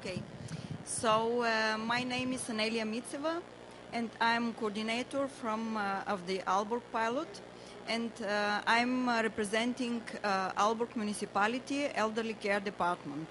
Okay, so my name is Anelia Mitseva, and I'm coordinator of the Aalborg pilot, and I'm representing Aalborg Municipality Elderly Care Department.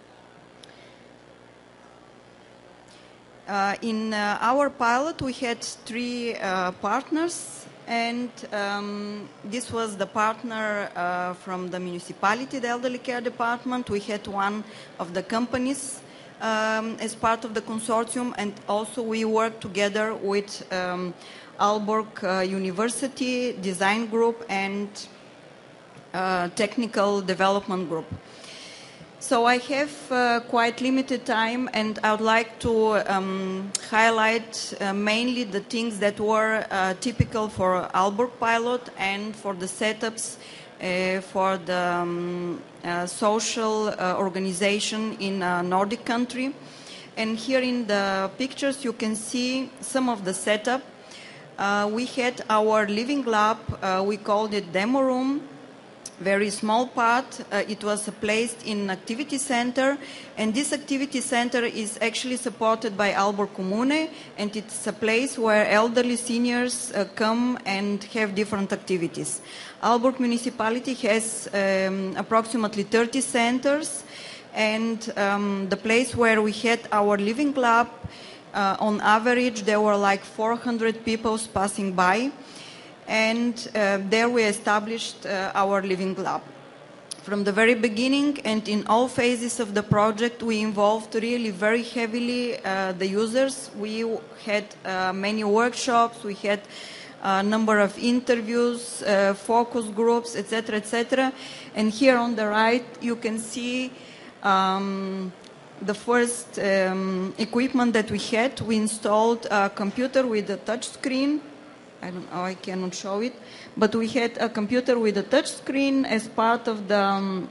In our pilot, we had three partners, and this was the partner from the municipality, the Elderly Care Department. We had one of the companies as part of the consortium, and also we worked together with Aalborg University Design Group and Technical Development Group. So I have quite limited time, and I would like to highlight mainly the things that were typical for Aalborg pilot and for the setups for the social organization in a Nordic country. And here in the pictures you can see some of the setup. We had our living lab, we called it demo room. Very small part. It was placed in activity center, and this activity center is actually supported by Aalborg Kommune, and it's a place where elderly seniors come and have different activities. Aalborg Municipality has approximately 30 centers, and the place where we had our living lab, on average there were like 400 people passing by. And there we established our living lab. From the very beginning and in all phases of the project, we involved really very heavily the users. We had many workshops, we had a number of interviews, focus groups, etc., etc. And here on the right, you can see the first equipment that we had. We installed a computer with a touch screen. I cannot show it, but we had a computer with a touch screen as part of the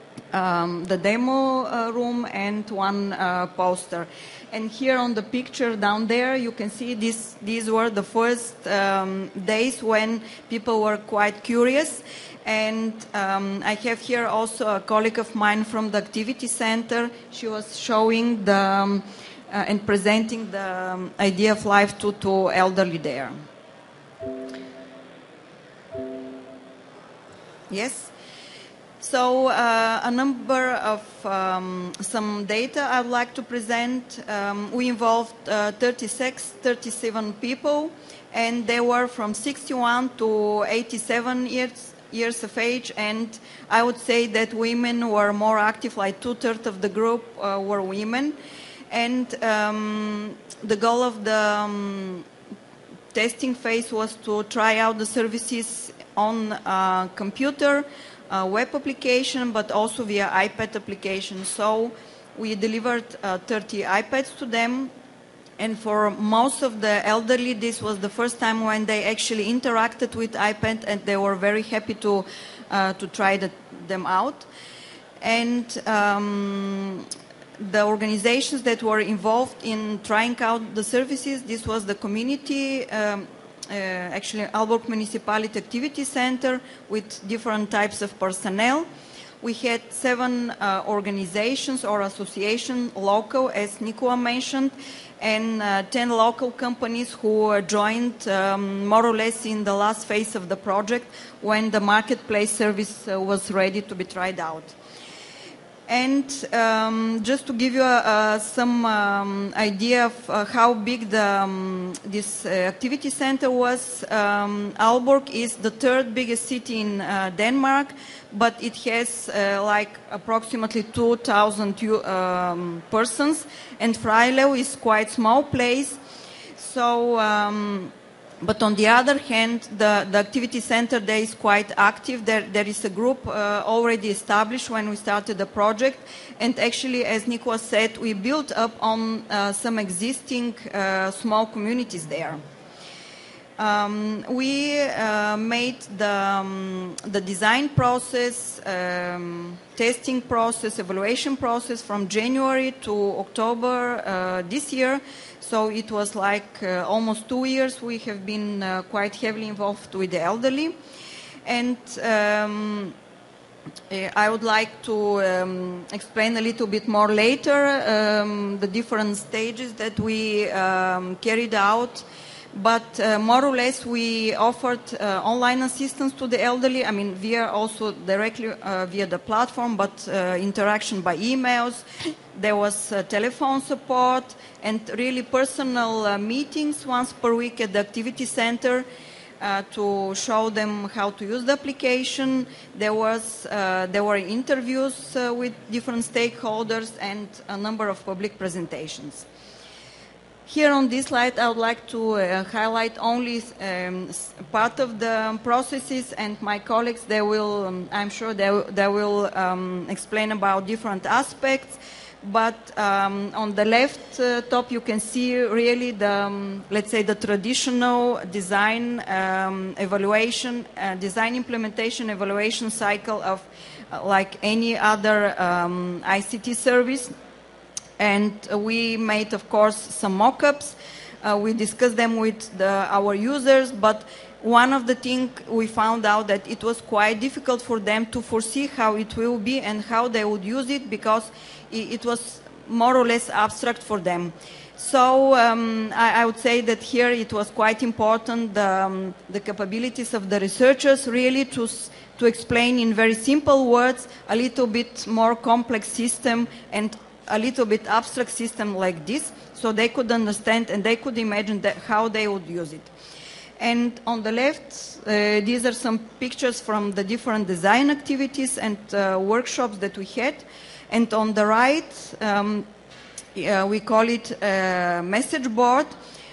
demo room and one poster. And here on the picture down there, you can see these were the first days when people were quite curious. And I have here also a colleague of mine from the activity center. She was showing and presenting the idea of life to elderly there. Yes. So a number of some data I'd like to present. We involved 37 people, and they were from 61 to 87 years of age, and I would say that women were more active, like 2/3 of the group were women. And the goal of the testing phase was to try out the services on computer, web application, but also via iPad application. So we delivered 30 iPads to them, and for most of the elderly, this was the first time when they actually interacted with iPad, and they were very happy to try them out. And the organizations that were involved in trying out the services, this was the community, actually Aalborg Municipality Activity Center with different types of personnel. We had 7 organizations or associations, local, as Nicola mentioned, and 10 local companies who joined more or less in the last phase of the project when the marketplace service was ready to be tried out. And just to give you some idea of how big this activity center was, Aalborg is the 3rd biggest city in Denmark, but it has like approximately 2,000 persons, and Freilev is quite small place. So but on the other hand, the activity center there is quite active. There is a group already established when we started the project. And actually, as Nicola said, we built up on some existing small communities there. We made the design process, testing process, evaluation process from January to October this year. So it was like almost 2 years we have been quite heavily involved with the elderly. And I would like to explain a little bit more later the different stages that we carried out. But more or less, we offered online assistance to the elderly. I mean, via also directly via the platform, but interaction by emails. There was telephone support and really personal meetings once per week at the activity center to show them how to use the application. There were interviews with different stakeholders and a number of public presentations. Here on this slide, I would like to highlight only part of the processes, and my colleagues, they will, I'm sure they will explain about different aspects. But on the left top, you can see really the, let's say, the traditional design evaluation, design implementation evaluation cycle of like any other ICT service. And we made, of course, some mock-ups. We discussed them with our users, but one of the things we found out that it was quite difficult for them to foresee how it will be and how they would use it, because it was more or less abstract for them. So I would say that here it was quite important, the capabilities of the researchers really to explain in very simple words a little bit more complex system and a little bit abstract system like this, so they could understand and they could imagine how they would use it. And on the left, these are some pictures from the different design activities and workshops that we had. And on the right, we call it a message board.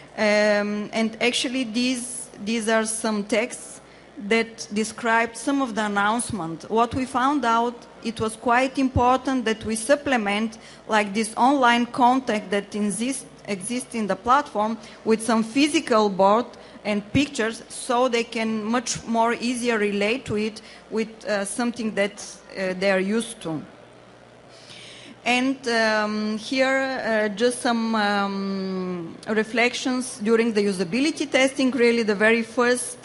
And actually, these are some texts that described some of the announcement. What we found out, it was quite important that we supplement like this online contact that exists in the platform with some physical board and pictures, so they can much more easier relate to it with something that they are used to. And here just some reflections during the usability testing, really the very first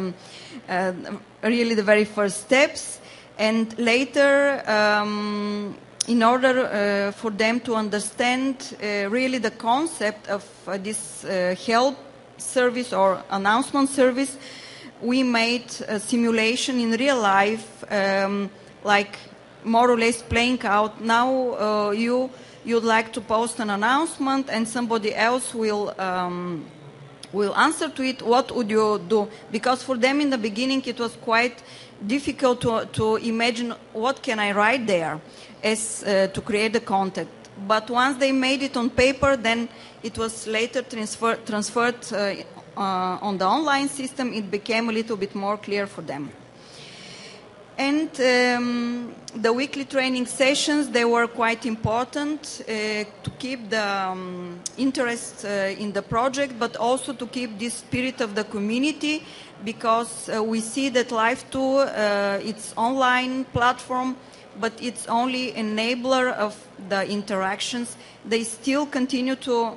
steps, and later in order for them to understand really the concept of this help service or announcement service, we made a simulation in real life, like more or less playing out. Now you'd like to post an announcement and somebody else will answer to it. What would you do? Because for them in the beginning it was quite difficult to imagine what can I write there as to create the content. But once they made it on paper, then it was later transferred on the online system. It became a little bit more clear for them. And the weekly training sessions, they were quite important to keep the interest in the project, but also to keep this spirit of the community, because we see that Live2, it's online platform, but it's only enabler of the interactions. They still continue to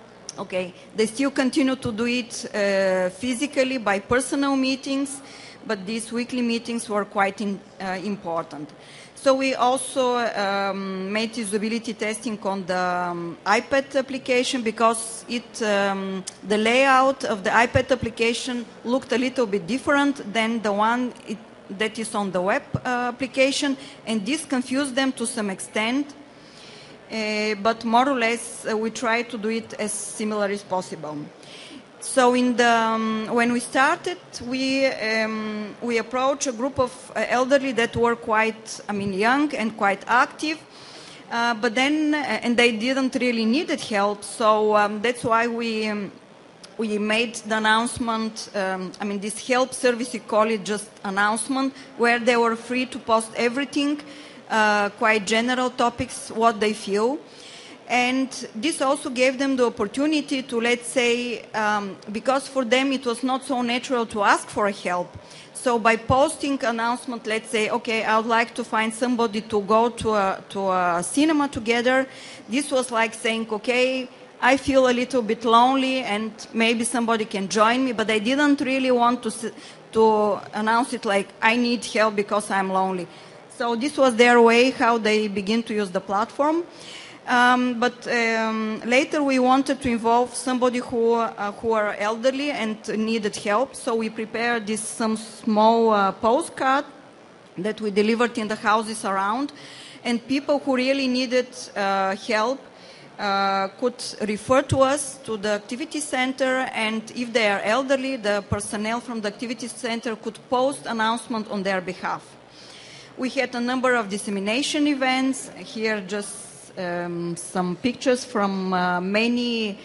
do it physically by personal meetings, but these weekly meetings were quite important. So we also made usability testing on the iPad application, because the layout of the iPad application looked a little bit different than the one that is on the web application, and this confused them to some extent. But more or less, we try to do it as similar as possible. So when we started, we approached a group of elderly that were quite, young and quite active, but then and they didn't really needed help. So that's why we made the announcement. This help service, we call it just announcement, where they were free to post everything, quite general topics, what they feel. And this also gave them the opportunity to, let's say, because for them it was not so natural to ask for help. So by posting announcement, let's say, okay, I would like to find somebody to go to a cinema together. This was like saying, okay, I feel a little bit lonely and maybe somebody can join me, but I didn't really want to announce it like I need help because I'm lonely. So this was their way how they begin to use the platform. But later we wanted to involve somebody who are elderly and needed help. So we prepared some small postcard that we delivered in the houses around. And people who really needed help could refer to us to the activity center. And if they are elderly, the personnel from the activity center could post announcement on their behalf. We had a number of dissemination events. Here just some pictures from many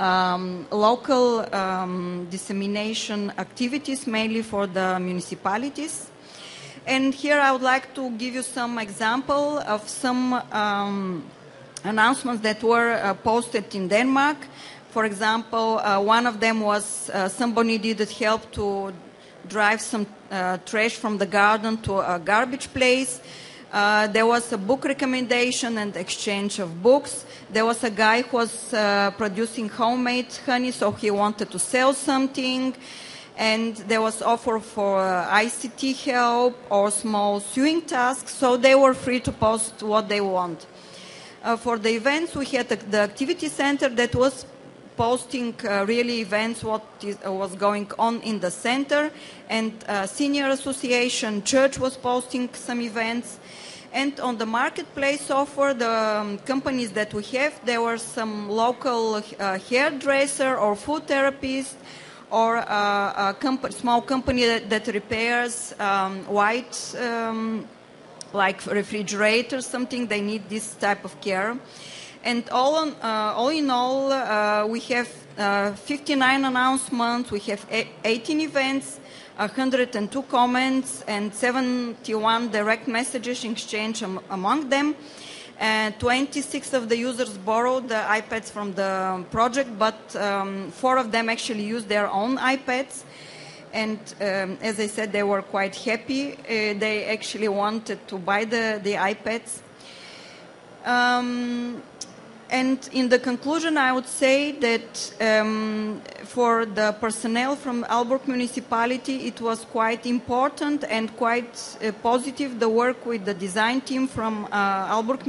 local dissemination activities, mainly for the municipalities. And here I would like to give you some example of some announcements that were posted in Denmark. For example, one of them was somebody needed help to drive some trash from the garden to a garbage place. There was a book recommendation and exchange of books. There was a guy who was producing homemade honey, so he wanted to sell something. And there was offer for ICT help or small sewing tasks, so they were free to post what they want. For the events, we had the activity center that was posting really events, what was going on in the center, and senior association church was posting some events. And on the marketplace offer, the companies that we have, there were some local hairdresser or food therapist, or a small company that repairs white, like refrigerators, something. They need this type of care. And all in all, we have 59 announcements, we have 18 events, 102 comments, and 71 direct messages exchanged among them. 26 of the users borrowed the iPads from the project, but 4 of them actually used their own iPads. And as I said, they were quite happy. They actually wanted to buy the iPads. And in the conclusion, I would say that for the personnel from Aalborg municipality, it was quite important and quite positive, the work with the design team from Aalborg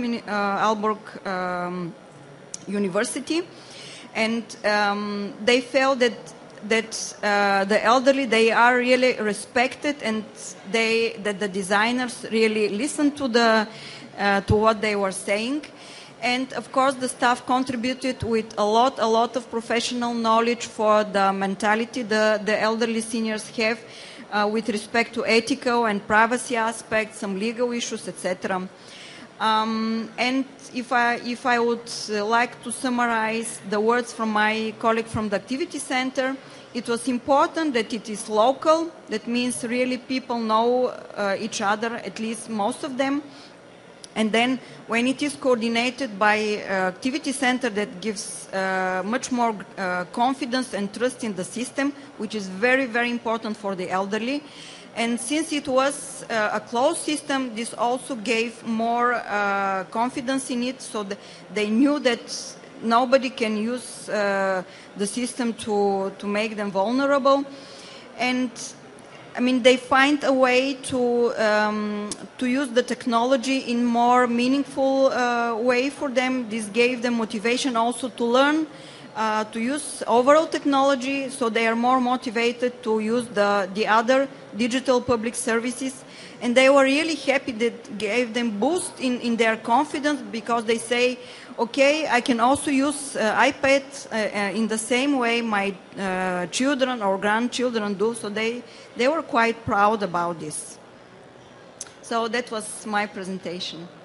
University. And they felt that the elderly, they are really respected, and that the designers really listened to what they were saying. And of course, the staff contributed with a lot of professional knowledge for the mentality the elderly seniors have with respect to ethical and privacy aspects, some legal issues, etc. And if I would like to summarize the words from my colleague from the activity center, it was important that it is local. That means really people know each other, at least most of them. And then when it is coordinated by activity center, that gives much more confidence and trust in the system, which is very, very important for the elderly. And since it was a closed system, this also gave more confidence in it, so they knew that nobody can use the system to make them vulnerable. And I mean, they find a way to use the technology in more meaningful way for them. This gave them motivation also to learn to use overall technology, so they are more motivated to use the other digital public services. And they were really happy. That gave them boost in their confidence, because they say, okay, I can also use iPads in the same way my children or grandchildren do. So they were quite proud about this. So that was my presentation.